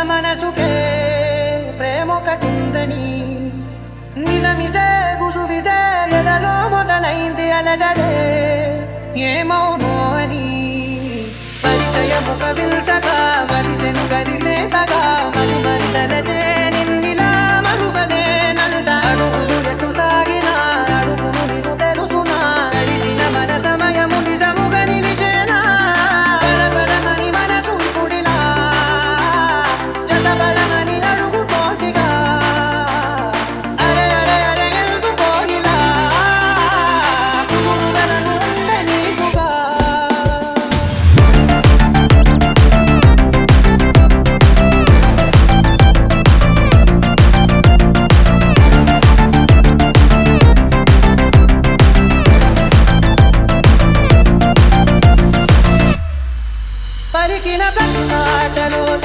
మనసుకే ప్రేమొకటుందని నిజమిదే గుసువిదే ఎదలో మొదలైంది అలడడే ఏమౌనో అని పరిచయముక విల్తగా వలిచెను గలిసేతగా మరి మందలచే నిన్నిలా మరుగనే నంద అడుగులు ఎటు సాగినా అడుగును నిన్ను తెలుసునా గడిచిన మన సమయము నిజముగా నిలిచేనా బలబలమని మనసు ఇప్పుడిలా జతబలమని అడుగుతోందిగా అరే అరే అరే ఎందుకో ఇలా పురుగులను ఉండే నీకుగా పలికిన ప్రతి మాటలో